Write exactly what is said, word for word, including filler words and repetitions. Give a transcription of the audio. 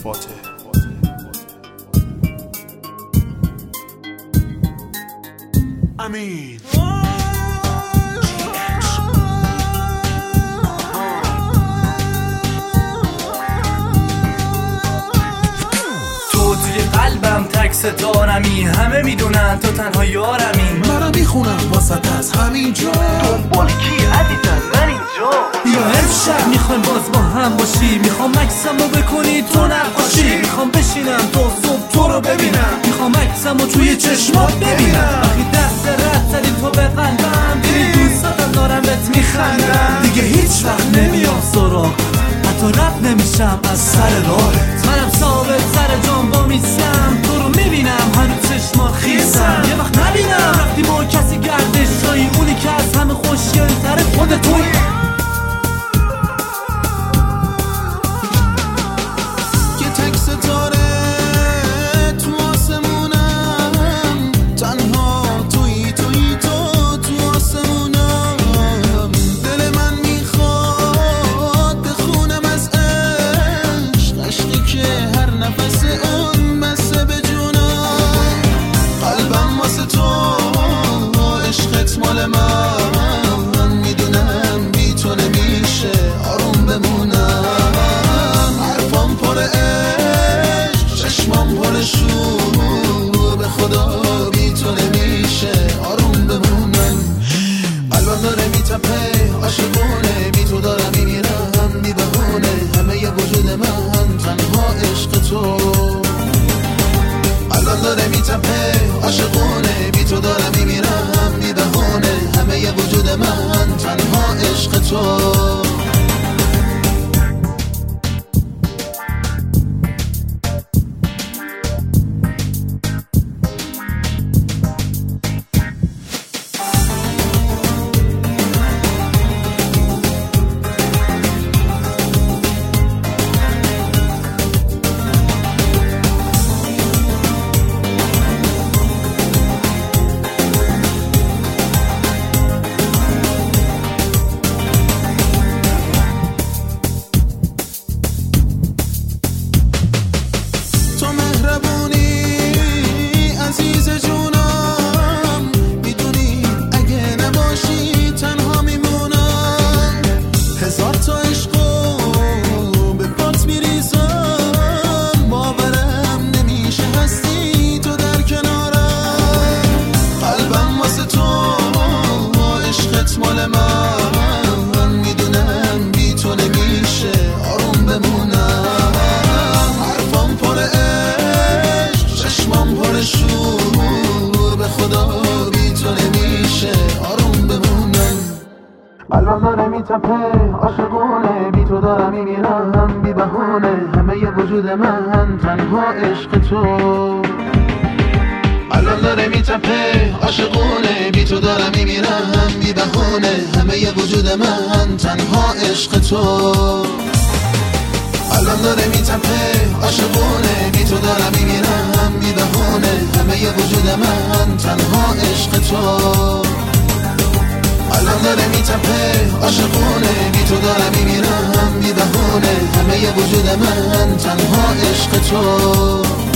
فاتح. امین تو توی قلبم تک ستارمی، همه میدونن تو تنها یارمی. منم میخونم واسط از همین جا. دنبال کی عزیزم؟ من اینجا. یا امشب میخوایم باز با هم باشی، میخوام عکسمو بکنی تو نقاشی، میخوام بشینم تو صبح تو رو ببینم، میخوام عکسمو توی چشمات ببینم. وقتی دست رد زدی تو به قلبم، دیدی دوستاتم دارم بهت میخندم. دیگه هیچ وقت نمیام سراغ، حتی رد نمیشم از سر راهت. منم ثابت سر جام با میستم، تو رو میبینم هنوز چشمات خیسم. یه وقت نبینم رفتی با کسی گردش جایی، اونی که از همه خوشگل تر خودتون. من میدونم بی تو نمیشه آروم بمونم. حرفام پر عشق، چشمام پر شور، به خدا بی تو نمیشه آروم بمونم. قلبم داره میتپه عاشقونه، بی تو دارم میمیرم بی بهونه. همه ی وجود من تنها عشق تو. قلبم داره میتپه عاشقونه، بی تو دارم میمیرم بی بهونه. همه ی وجود من تنها عشق تو. من میدونم بی تو نمیشه آروم بمونم. حرفام پر عشق، چشمام پر شور، به خدا بی تو نمیشه آروم بمونم. قلبم داره میتپه عاشقونه، بی تو دارم میمیرم بی بهونه. همه ی وجود من تنها عشق تو. قلبم داره میتپه عاشقونه، بی تو دارم میمیرم بی بهونه. همه ی وجود من تنها عشق تو. قلبم داره میتپه عاشقونه، بی تو دارم میمیرم بی بهونه. همه ی وجود من تنها عشق تو. قلبم داره میتپه عاشقونه، بی تو دارم میمیرم بی بهونه. همه ی وجود من تنها عشق تو.